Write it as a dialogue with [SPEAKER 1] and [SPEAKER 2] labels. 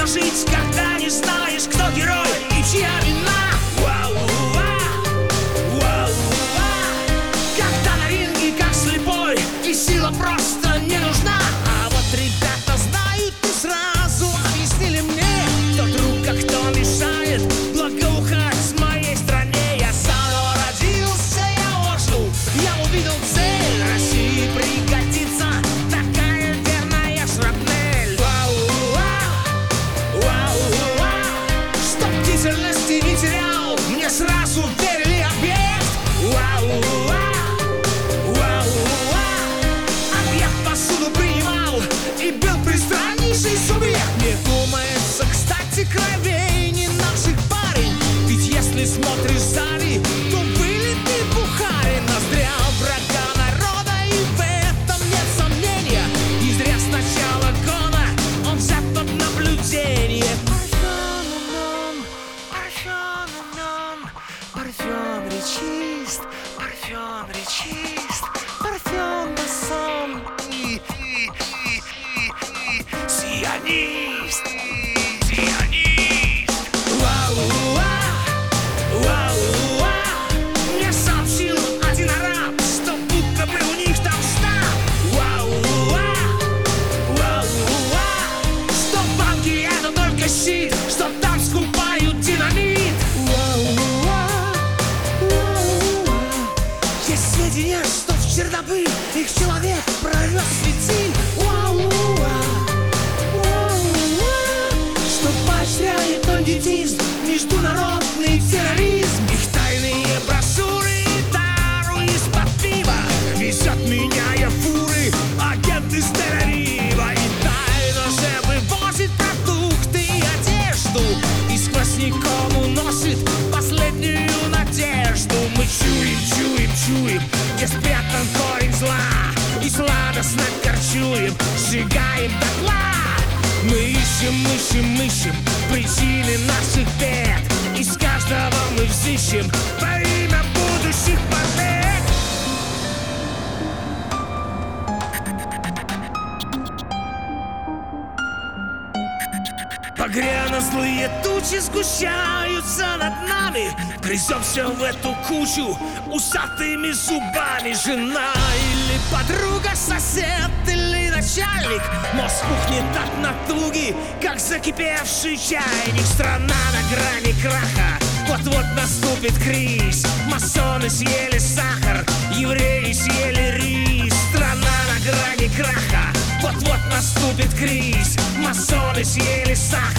[SPEAKER 1] жить, когда не знаешь, кто герой и чья вина. Когда на ринге как слепой и сила просто не нужна. А вот ребята знают и сразу объяснили мне, кто друг, а кто мешает благоухать в моей стране. Я заново родился, я ожил, я увидел цель. России пригодится такая верная шрапнель. Чтоб бдительности не терял, мне сразу верили объект. Объект посуду принимал и был пристраннейший субъект. Мне думается, кстати, кровей не наших парень. Ведь если смотришь сзади, то вылитый Бухарин. Ноздря врага народа, и в этом нет сомнения. И зря с начала гона он взят под наблюдение. Парфюм речист, парфюм речист, парфюм масон и сионист, сионист. Мне сообщил один араб, что будто бы у них там штаб. Что банки это только щит, что там скупают динамит. Есть сведения, что в Чернобыль их человек провез светиль. Что поощряет бандитизм, международный терроризм. Их тайные брошюры и дару из-под пива везет, меняя фуры, агент из Тель-Авива. И тайно же вывозит продукты и одежду, и сквозняком уносит последнюю надежду. Мы чуем, чуем, чуем, где спрятан корень зла, и сладостно корчуем, сжигаем дотла. Мы ищем, ищем, ищем причины наших бед, и с каждого мы взыщем во имя будущих побед. Багряно злые тучи сгущаются над нами. Грыземся в эту кучу усатыми зубами. Жена или подруга, сосед или начальник, мозг пухнет от натуги, как закипевший чайник. Страна на грани краха, вот-вот наступит кризис. Масоны съели сахар, евреи съели рис. Страна на грани краха, вот-вот наступит кризис. Масоны съели сахар,